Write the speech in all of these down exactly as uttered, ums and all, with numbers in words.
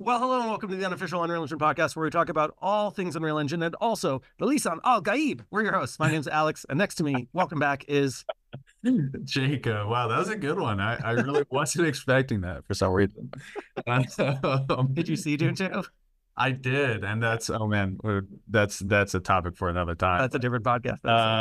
Well, hello and welcome to the unofficial Unreal Engine podcast, where we talk about all things Unreal Engine and also the Lisan Al Gaib. We're your hosts. My name's Alex, and next to me, welcome back, is Jacob. Wow, that was a good one. I, I really wasn't expecting that for some reason. Um, Did you see Dune two? I did, and that's oh man, we're- that's that's a topic for another time. That's a different podcast.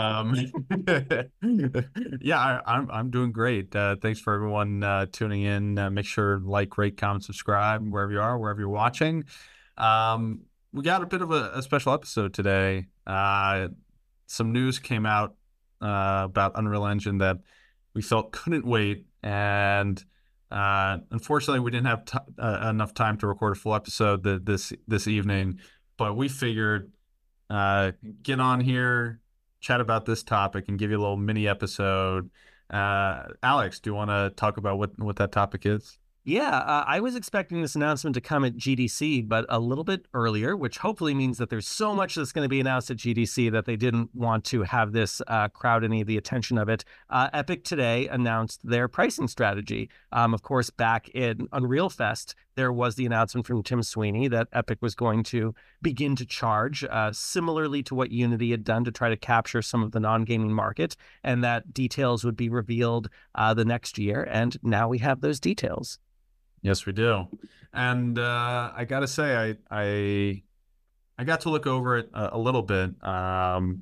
Um, yeah, I, I'm I'm doing great. Uh, thanks for everyone uh, tuning in. Uh, make sure like, rate, comment, subscribe wherever you are, wherever you're watching. Um, we got a bit of a, a special episode today. Uh, some news came out uh, about Unreal Engine that we felt couldn't wait, and uh, unfortunately, we didn't have t- uh, enough time to record a full episode th- this this evening. But we figured uh, get on here, chat about this topic, and give you a little mini episode. Uh, Alex, do you want to talk about what what that topic is? Yeah, uh, I was expecting this announcement to come at G D C, but a little bit earlier, which hopefully means that there's so much that's going to be announced at G D C that they didn't want to have this uh, crowd any of the attention of it. Uh, Epic today announced their pricing strategy. Um, of course, back in Unreal Fest, there was the announcement from Tim Sweeney that Epic was going to begin to charge uh, similarly to what Unity had done to try to capture some of the non-gaming market, and that details would be revealed uh, the next year. And now we have those details. Yes, we do. And uh, I got to say, I, I I got to look over it a, a little bit. Um,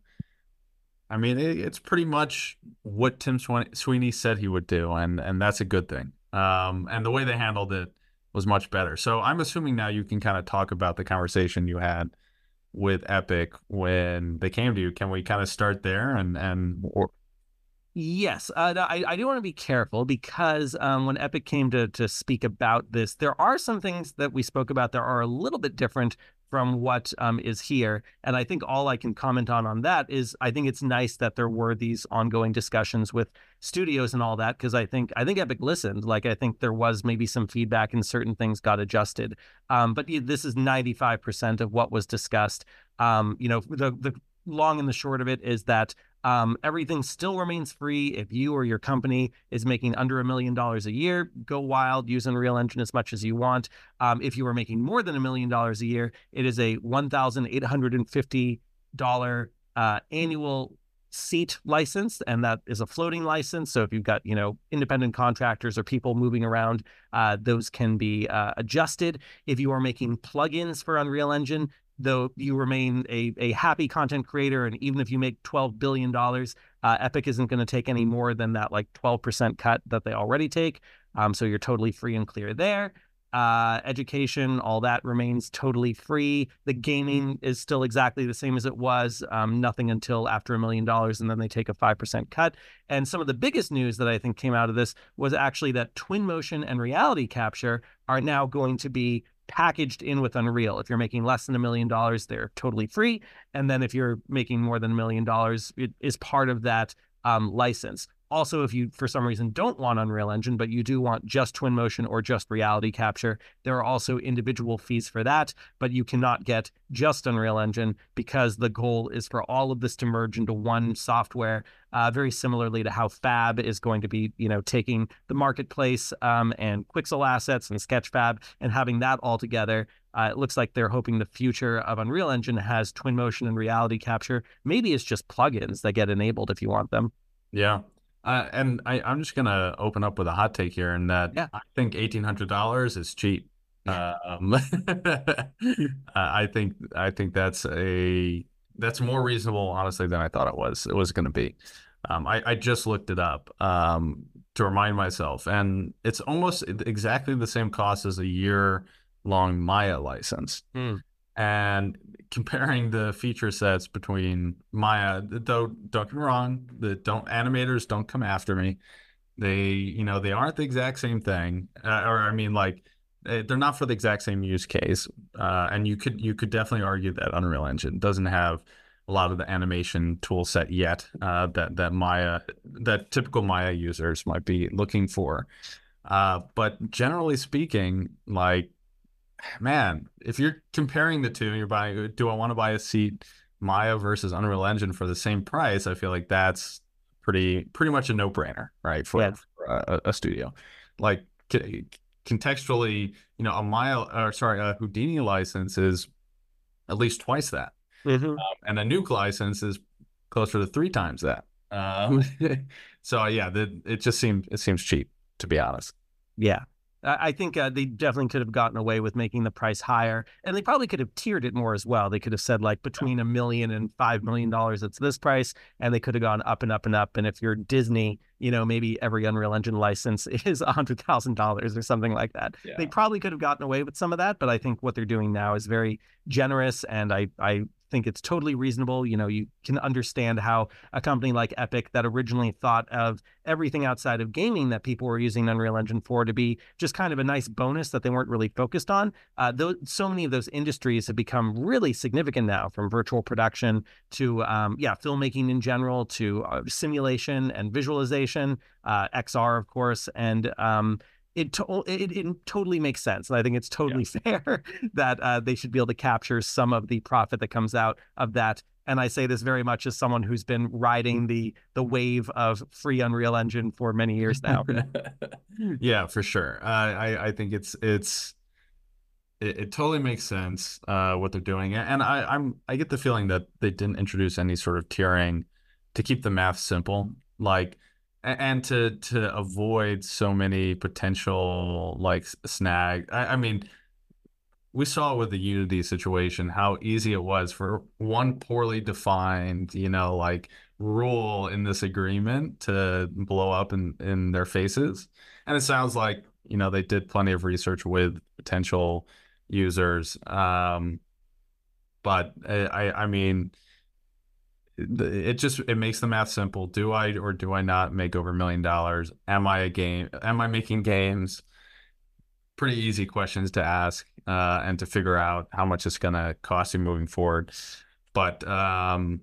I mean, it, it's pretty much what Tim Sweeney said he would do, and and that's a good thing. Um, and the way they handled it was much better. So I'm assuming now you can kind of talk about the conversation you had with Epic when they came to you. Can we kind of start there and and or, Yes, uh, I, I do want to be careful because um, when Epic came to to speak about this, there are some things that we spoke about that are a little bit different from what um, is here. And I think all I can comment on on that is I think it's nice that there were these ongoing discussions with studios and all that, because I think I think Epic listened. Like, I think there was maybe some feedback and certain things got adjusted. Um, but this is ninety-five percent of what was discussed. Um, you know, the the long and the short of it is that Um, everything still remains free. If you or your company is making under a million dollars a year, go wild, use Unreal Engine as much as you want. Um, if you are making more than a million dollars a year, it is a one thousand eight hundred fifty dollars uh, annual seat license, and that is a floating license. So if you've got, you know, independent contractors or people moving around, uh, those can be uh, adjusted. If you are making plugins for Unreal Engine, though you remain a, a happy content creator, and even if you make twelve billion dollars, uh, Epic isn't going to take any more than that like twelve percent cut that they already take. Um, so you're totally free and clear there. Uh, education, all that remains totally free. The gaming is still exactly the same as it was. Um, nothing until after a million dollars, and then they take a five percent cut. And some of the biggest news that I think came out of this was actually that Twinmotion and reality capture are now going to be packaged in with Unreal. If you're making less than a million dollars, they're totally free. And then if you're making more than a million dollars, it is part of that um, license. Also, if you, for some reason, don't want Unreal Engine, but you do want just Twinmotion or just reality capture, there are also individual fees for that, but you cannot get just Unreal Engine because the goal is for all of this to merge into one software, uh, very similarly to how Fab is going to be, you know, taking the marketplace um, and Quixel assets and Sketchfab and having that all together. Uh, it looks like they're hoping the future of Unreal Engine has Twinmotion and reality capture. Maybe it's just plugins that get enabled if you want them. yeah. Uh, and I, I'm just going to open up with a hot take here, and that Yeah. I think eighteen hundred dollars is cheap. Yeah. Um, I think I think that's a that's more reasonable, honestly, than I thought it was. It was going to be. Um, I, I just looked it up um, to remind myself, and it's almost exactly the same cost as a year-long Maya license. Hmm. And comparing the feature sets between Maya, though, don't get me wrong, the don't animators don't come after me. They, you know, they aren't the exact same thing, uh, or I mean, like, they're not for the exact same use case. Uh, and you could you could definitely argue that Unreal Engine doesn't have a lot of the animation tool set yet uh, that that Maya that typical Maya users might be looking for. Uh, but generally speaking, like, man, if you're comparing the two, you're buying, do I want to buy a seat Maya versus Unreal Engine for the same price? I feel like that's pretty pretty much a no-brainer, right? For, Yeah. for a, a studio. Like, contextually, you know, a mile or sorry, a Houdini license is at least twice that. Mm-hmm. Um, and a nuke license is closer to three times that. Um, so yeah, the, it just seems it seems cheap, to be honest. Yeah. I I think uh, they definitely could have gotten away with making the price higher, and they probably could have tiered it more as well. They could have said like between a million and five million dollars, it's this price, and they could have gone up and up and up. And if you're Disney, you know, maybe every Unreal Engine license is a hundred thousand dollars or something like that. Yeah. They probably could have gotten away with some of that, but I think what they're doing now is very generous, and I I think it's totally reasonable. You know, you can understand how a company like Epic that originally thought of everything outside of gaming that people were using Unreal Engine for to be just kind of a nice bonus that they weren't really focused on. Uh, those, so many of those industries have become really significant now, from virtual production to, um, yeah, filmmaking in general, to uh, simulation and visualization, uh, X R, of course, and um, It, to- it it totally makes sense. And I think it's totally yeah. fair that uh, they should be able to capture some of the profit that comes out of that. And I say this very much as someone who's been riding the the wave of free Unreal Engine for many years now. Yeah, for sure. Uh, I I think it's it's it, it totally makes sense uh, what they're doing, and I I'm I get the feeling that they didn't introduce any sort of tiering to keep the math simple, like. And to to avoid so many potential like snag. I, I mean, we saw with the Unity situation how easy it was for one poorly defined, you know, like rule in this agreement to blow up in in their faces. And it sounds like, you know, they did plenty of research with potential users. Um, but I I mean. It just it makes the math simple. Do I or do I not make over a million dollars? Am I a game? Am I making games? Pretty easy questions to ask uh, and to figure out how much it's going to cost you moving forward. But um,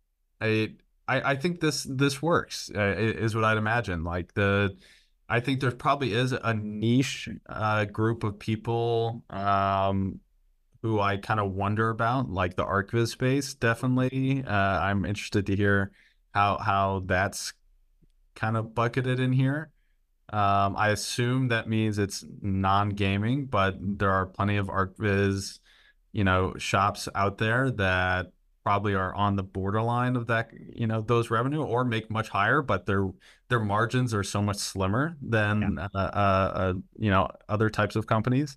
I, I I think this this works uh, is what I'd imagine. Like the, I think there probably is a niche uh, group of people. Um, who I kind of wonder about, like the ArcViz space, definitely. Uh, I'm interested to hear how how that's kind of bucketed in here. Um, I assume that means it's non-gaming, but there are plenty of ArcViz, you know, shops out there that probably are on the borderline of that, you know, those revenue, or make much higher, but their their margins are so much slimmer than yeah. uh, uh, uh, you know, other types of companies.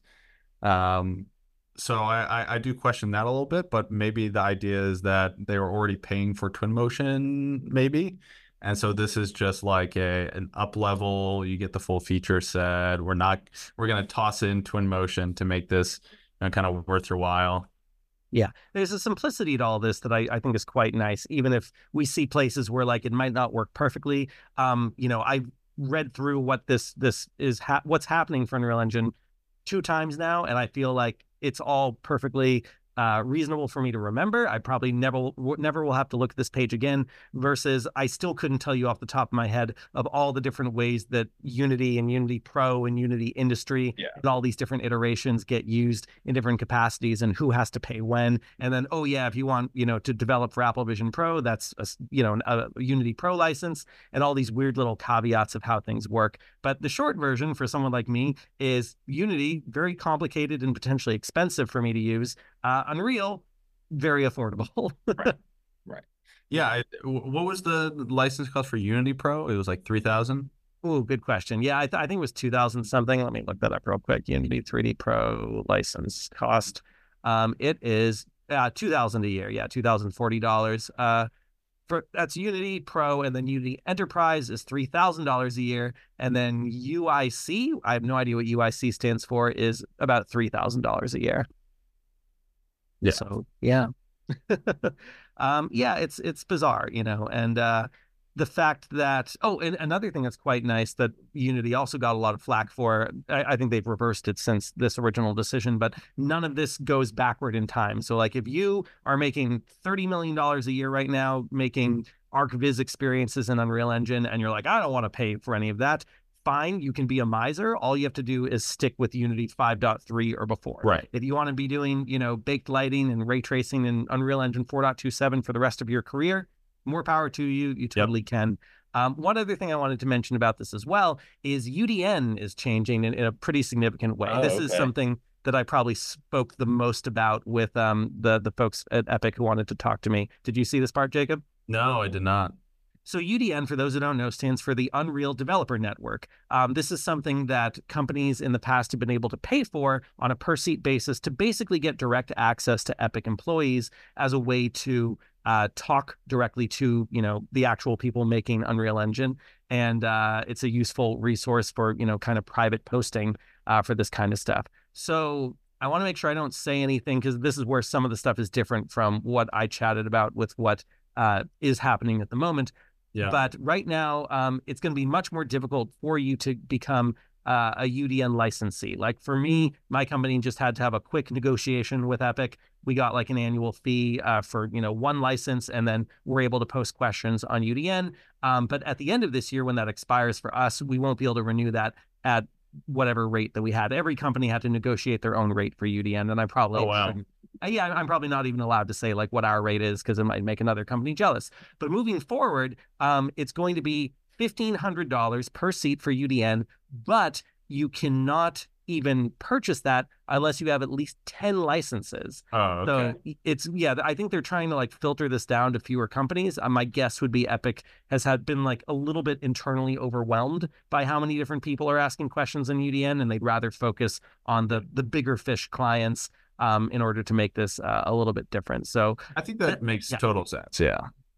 Um, So I, I, I do question that a little bit, but maybe the idea is that they were already paying for Twinmotion, maybe. And so this is just like a an up level. You get the full feature set. We're not we're gonna toss in Twinmotion to make this, you know, kind of worth your while. Yeah, there's a simplicity to all this that I, I think is quite nice, even if we see places where like it might not work perfectly. Um, you know, I've read through what this this is ha- what's happening for Unreal Engine two times now, and I feel like it's all perfectly uh, reasonable for me to remember. I probably never never will have to look at this page again, versus I still couldn't tell you off the top of my head of all the different ways that Unity and Unity Pro and Unity Industry yeah. and all these different iterations get used in different capacities, and who has to pay when. And then, oh yeah, if you want, you know, to develop for Apple Vision Pro, that's a, you know, a Unity Pro license, and all these weird little caveats of how things work. But the short version for someone like me is Unity, very complicated and potentially expensive for me to use. Uh, Unreal, very affordable. Right. Right. Yeah. I, what was the license cost for Unity Pro? It was like three thousand. Oh, good question. Yeah, I, th- I think it was two thousand something. Let me look that up real quick. Unity three D Pro license cost. Um, it is uh, two thousand a year. Yeah, two thousand forty dollars. Uh, for that's Unity Pro, and then Unity Enterprise is three thousand dollars a year, and then U I C, I have no idea what U I C stands for, is about three thousand dollars a year. Yeah. So yeah, um, yeah, it's it's bizarre, you know, and uh, the fact that oh, and another thing that's quite nice that Unity also got a lot of flack for. I, I think they've reversed it since this original decision, but none of this goes backward in time. So like, if you are making thirty million dollars a year right now, making ArcViz experiences in Unreal Engine, and you're like, I don't want to pay for any of that. Fine, you can be a miser. All you have to do is stick with Unity five point three or before. Right. If you want to be doing, you know, baked lighting and ray tracing in Unreal Engine four point two seven for the rest of your career, more power to you. You totally yep. can. Um, one other thing I wanted to mention about this as well is U D N is changing in, in a pretty significant way. Oh, this okay. is something that I probably spoke the most about with um, the the folks at Epic who wanted to talk to me. Did you see this part, Jacob? No, I did not. So U D N, for those who don't know, stands for the Unreal Developer Network. Um, this is something that companies in the past have been able to pay for on a per-seat basis to basically get direct access to Epic employees as a way to uh, talk directly to, you know, the actual people making Unreal Engine. And uh, it's a useful resource for, you know, kind of private posting uh, for this kind of stuff. So I want to make sure I don't say anything, because this is where some of the stuff is different from what I chatted about with what uh, is happening at the moment. Yeah. But right now, um, it's going to be much more difficult for you to become uh, a U D N licensee. Like for me, my company just had to have a quick negotiation with Epic. We got like an annual fee uh, for, you know, one license, and then we're able to post questions on U D N. Um, but at the end of this year, when that expires for us, we won't be able to renew that at whatever rate that we had. Every company had to negotiate their own rate for U D N, and I probably Oh, wow. Uh, yeah, I'm probably not even allowed to say like what our rate is, because it might make another company jealous. But moving forward, um, it's going to be fifteen hundred dollars per seat for U D N, but you cannot even purchase that unless you have at least ten licenses. Oh, okay. So it's, yeah, I think they're trying to like filter this down to fewer companies. Uh, my guess would be Epic has had been like a little bit internally overwhelmed by how many different people are asking questions in U D N, and they'd rather focus on the the bigger fish clients um, in order to make this uh, a little bit different. So I think that makes yeah. total sense. Yeah.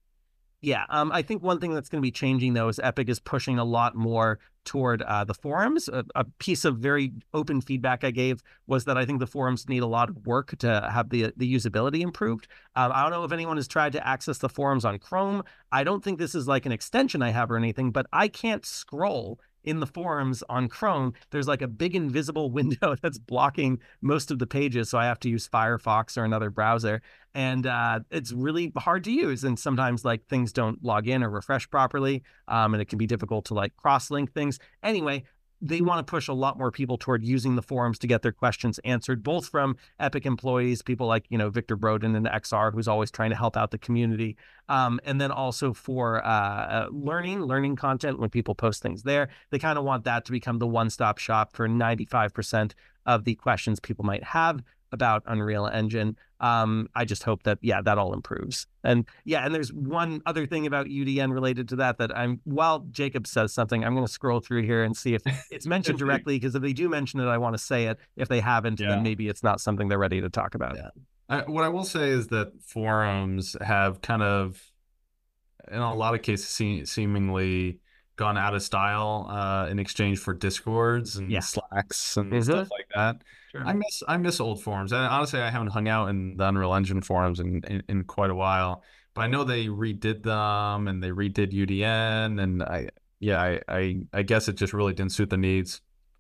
Yeah, um, I think one thing that's going to be changing, though, is Epic is pushing a lot more toward uh, the forums. A, a piece of very open feedback I gave was that I think the forums need a lot of work to have the the usability improved. Um, I don't know if anyone has tried to access the forums on Chrome. I don't think this is like an extension I have or anything, but I can't scroll in the forums on Chrome. There's like a big invisible window that's blocking most of the pages, so I have to use Firefox or another browser, and uh, it's really hard to use. And sometimes like things don't log in or refresh properly, um, and it can be difficult to like cross-link things. Anyway, they want to push a lot more people toward using the forums to get their questions answered, both from Epic employees, people like, you know, Victor Broden and X R, who's always trying to help out the community. Um, and then also for uh, uh, learning, learning content when people post things there. They kind of want that to become the one-stop shop for ninety-five percent of the questions people might have about Unreal Engine. Um, I just hope that, yeah, that all improves. And yeah, and there's one other thing about U D N related to that, that I'm, while Jacob says something, I'm going to scroll through here and see if it's mentioned directly, because if they do mention it, I want to say it. If they haven't, yeah. then maybe it's not something they're ready to talk about. Yeah. I, what I will say is that forums have kind of, in a lot of cases, se- seemingly gone out of style uh, in exchange for Discords and yeah. Slacks and mm-hmm. stuff like that. Sure. I miss I miss old forums. And honestly, I haven't hung out in the Unreal Engine forums in, in, in quite a while. But I know they redid them, and they redid U D N, and I yeah I I, I guess it just really didn't suit the needs.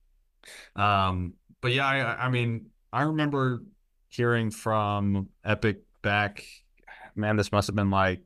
Um, but yeah, I I mean I remember hearing from Epic back, man, this must have been like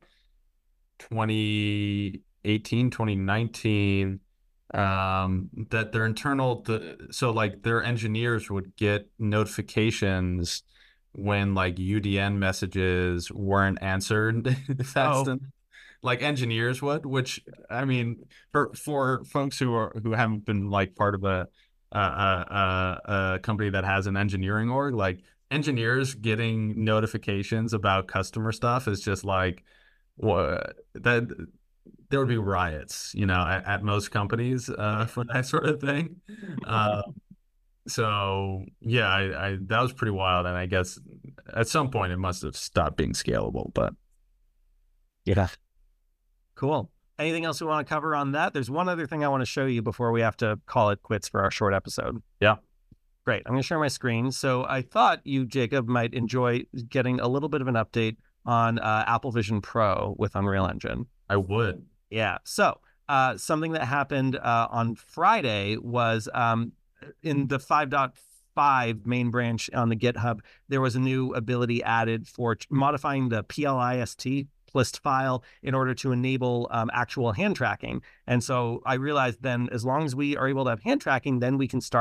twenty eighteen, twenty nineteen, um, that their internal, the, so like their engineers would get notifications when like U D N messages weren't answered fast Oh. enough. Like engineers would, which I mean, for for folks who are who haven't been like part of a a, a, a company that has an engineering org, like engineers getting notifications about customer stuff is just like what that there would be riots, you know, at, at most companies uh, for that sort of thing. Uh, so yeah, I, I that was pretty wild, and I guess at some point it must have stopped being scalable. But yeah, cool. Anything else we want to cover on that? There's one other thing I want to show you before we have to call it quits for our short episode. Yeah. Great. I'm going to share my screen. So I thought you, Jacob, might enjoy getting a little bit of an update on uh, Apple Vision Pro with Unreal Engine. I would. Yeah. So uh, something that happened uh, on Friday was um, in the five point five main branch on the GitHub, there was a new ability added for modifying the P L I S T list file in order to enable um, actual hand tracking. And so I realized then, as long as we are able to have hand tracking, then we can start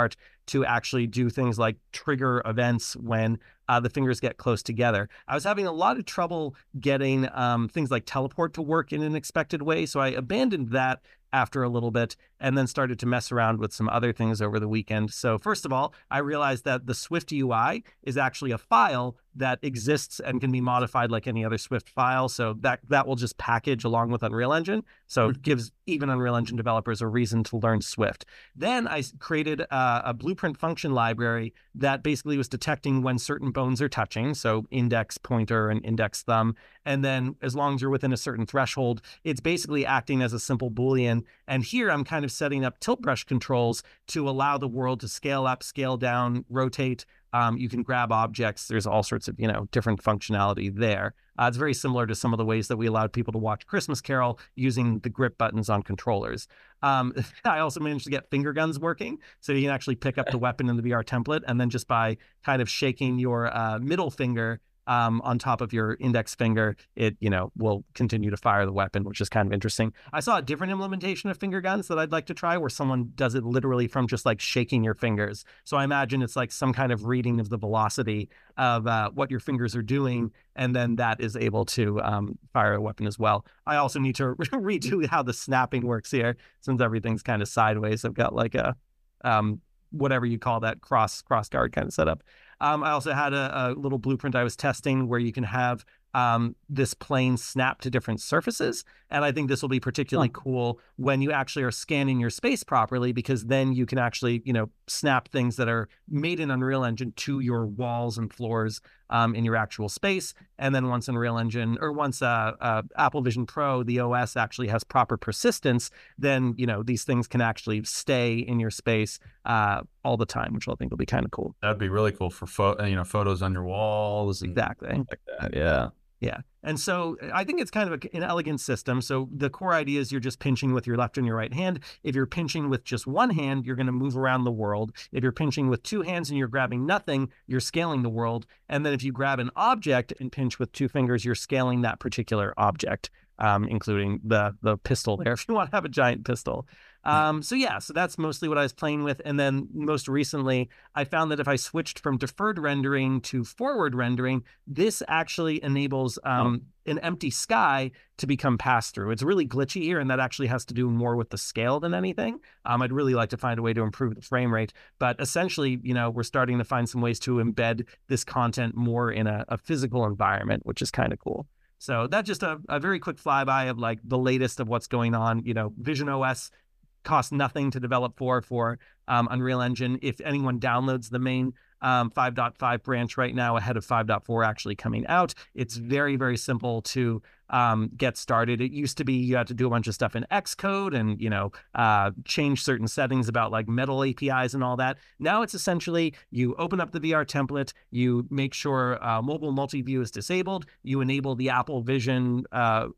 to actually do things like trigger events when uh, the fingers get close together. I was having a lot of trouble getting um, things like teleport to work in an expected way, so I abandoned that after a little bit and then started to mess around with some other things over the weekend. So first of all, I realized that the Swift U I is actually a file that exists and can be modified like any other Swift file. So that that will just package along with Unreal Engine. So it gives even Unreal Engine developers a reason to learn Swift. Then I created a, a blueprint function library that basically was detecting when certain bones are touching. So index pointer and index thumb. And then as long as you're within a certain threshold, it's basically acting as a simple Boolean. And here I'm kind of setting up tilt brush controls to allow the world to scale up, scale down, rotate. Um, you can grab objects. There's all sorts of, you know, different functionality there. Uh, it's very similar to some of the ways that we allowed people to watch Christmas Carol using the grip buttons on controllers. Um, I also managed to get finger guns working. So you can actually pick up the weapon in the V R template, and then just by kind of shaking your uh, middle finger Um, on top of your index finger, it, you know, will continue to fire the weapon, which is kind of interesting. I saw a different implementation of finger guns that I'd like to try where someone does it literally from just like shaking your fingers. So I imagine it's like some kind of reading of the velocity of uh, what your fingers are doing, and then that is able to um, fire a weapon as well. I also need to redo how the snapping works here, since everything's kind of sideways. I've got like a, um, whatever you call that, cross cross guard kind of setup. Um, I also had a, a little blueprint I was testing where you can have um, this plane snap to different surfaces. And I think this will be particularly oh. cool when you actually are scanning your space properly, because then you can actually, you know, snap things that are made in Unreal Engine to your walls and floors um, in your actual space. And then once Unreal Engine, or once uh, uh, Apple Vision Pro, the O S actually has proper persistence, then, you know, these things can actually stay in your space uh, all the time, which I think will be kind of cool. That'd be really cool for pho- you know, photos on your walls. And exactly. Like that. Yeah. Yeah. And so I think it's kind of a, an elegant system. So the core idea is you're just pinching with your left and your right hand. If you're pinching with just one hand, you're going to move around the world. If you're pinching with two hands and you're grabbing nothing, you're scaling the world. And then if you grab an object and pinch with two fingers, you're scaling that particular object, um, including the, the pistol there, if you want to have a giant pistol. Um, so yeah, so that's mostly what I was playing with. And then most recently, I found that if I switched from deferred rendering to forward rendering, this actually enables um, oh. an empty sky to become pass-through. It's really glitchy here, and that actually has to do more with the scale than anything. Um, I'd really like to find a way to improve the frame rate. But essentially, you know, we're starting to find some ways to embed this content more in a, a physical environment, which is kind of cool. So that's just a, a very quick flyby of like the latest of what's going on. You know, Vision O S costs nothing to develop for for um, Unreal Engine. If anyone downloads the main um, five point five branch right now ahead of five point four actually coming out, it's very, very simple to um, get started. It used to be you had to do a bunch of stuff in Xcode and, you know, uh, change certain settings about like Metal A P Is and all that. Now it's essentially you open up the V R template, you make sure uh, mobile multi-view is disabled, you enable the Apple Vision uh,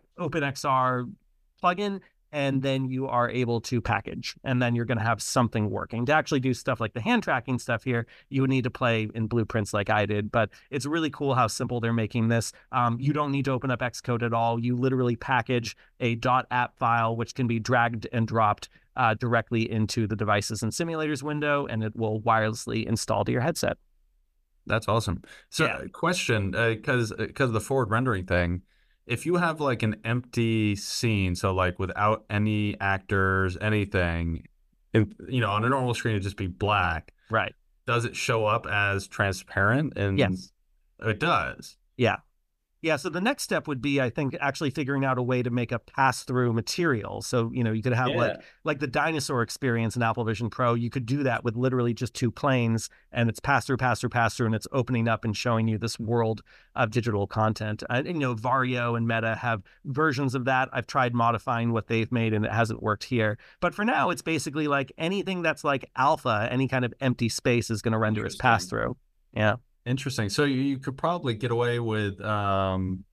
OpenXR plugin, and then you are able to package, and then you're going to have something working. To actually do stuff like the hand tracking stuff here, you would need to play in blueprints like I did, but it's really cool how simple they're making this. Um, you don't need to open up Xcode at all. You literally package a .app file, which can be dragged and dropped uh, directly into the devices and simulators window, and it will wirelessly install to your headset. That's awesome. So yeah. question, because uh, because of the forward rendering thing, if you have like an empty scene, so like without any actors, anything, and you know, on a normal screen it'd just be black. Right. Does it show up as transparent? And yes, it does. Yeah. Yeah, so the next step would be, I think, actually figuring out a way to make a pass-through material. So, you know, you could have yeah. like like the dinosaur experience in Apple Vision Pro. You could do that with literally just two planes, and it's pass-through, pass-through, pass-through, and it's opening up and showing you this world of digital content. And, you know, Varjo and Meta have versions of that. I've tried modifying what they've made, and it hasn't worked here. But for now, it's basically like anything that's like alpha, any kind of empty space is going to render as pass-through. Yeah. Interesting. So you, you could probably get away with, um,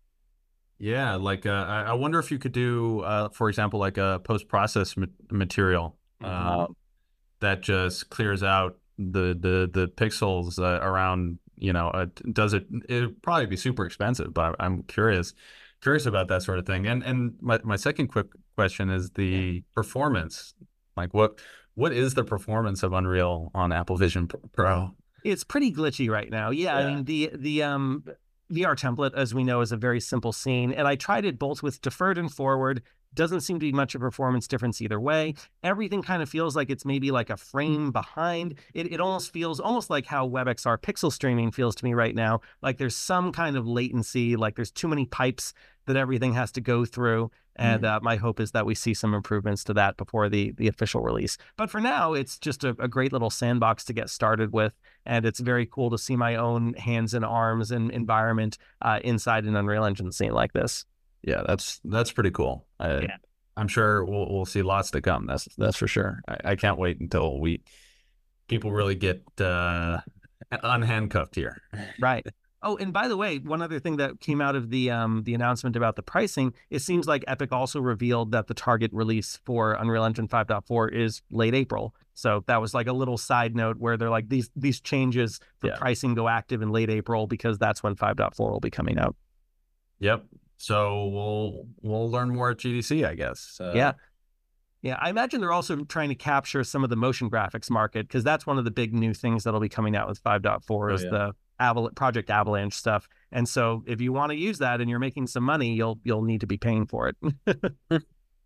yeah, like uh, I, I wonder if you could do, uh, for example, like a post-process ma- material mm-hmm. uh, that just clears out the the the pixels uh, around. You know, uh, does it? It'd probably be super expensive, but I'm curious, curious about that sort of thing. And and my my second quick question is the yeah. performance. Like what what is the performance of Unreal on Apple Vision Pro? It's pretty glitchy right now. Yeah, I Yeah. mean the the um V R template, as we know, is a very simple scene, and I tried it both with deferred and forward. Doesn't seem to be much of a performance difference either way. Everything kind of feels like it's maybe like a frame behind. It it almost feels almost like how WebXR pixel streaming feels to me right now. Like there's some kind of latency, like there's too many pipes that everything has to go through. And uh, my hope is that we see some improvements to that before the the official release. But for now, it's just a, a great little sandbox to get started with, and it's very cool to see my own hands and arms and environment uh, inside an Unreal Engine scene like this. Yeah, that's that's pretty cool. Uh, Yeah. I'm sure we'll we'll see lots to come. That's that's for sure. I, I can't wait until we people really get uh, unhandcuffed here. Right. Oh, and by the way, one other thing that came out of the um, the announcement about the pricing, it seems like Epic also revealed that the target release for Unreal Engine five point four is late April. So that was like a little side note where they're like these these changes for Yeah. pricing go active in late April because that's when five point four will be coming out. Yep. So we'll we'll learn more at G D C, I guess. Uh, Yeah. Yeah, I imagine they're also trying to capture some of the motion graphics market because that's one of the big new things that'll be coming out with five point four Oh, is yeah. the Aval- Project Avalanche stuff. And so if you want to use that and you're making some money, you'll you'll need to be paying for it.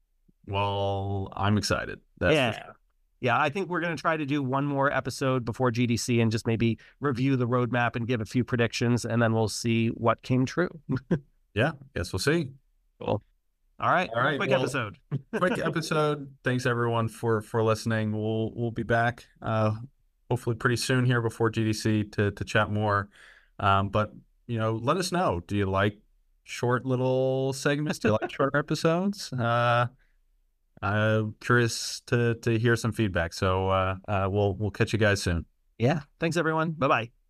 Well, I'm excited. That's yeah. for sure. Yeah, I think we're going to try to do one more episode before G D C and just maybe review the roadmap and give a few predictions, and then we'll see what came true. Yeah, guess we'll see. Cool. All right. All right, Quick well, episode. Quick episode. Thanks everyone for for listening. We'll we'll be back uh hopefully pretty soon here before G D C to to chat more. Um, but you know, let us know. Do you like short little segments? Do you like shorter episodes? Uh, I'm curious to to hear some feedback. So uh, uh, we'll we'll catch you guys soon. Yeah. Thanks, everyone. Bye bye.